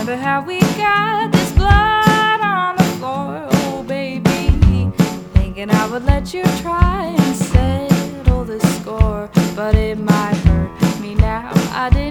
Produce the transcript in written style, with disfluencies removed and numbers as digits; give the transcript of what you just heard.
But how we got this blood on the floor, oh baby. Thinking I would let you try and settle the score, but it might hurt me now. I didn't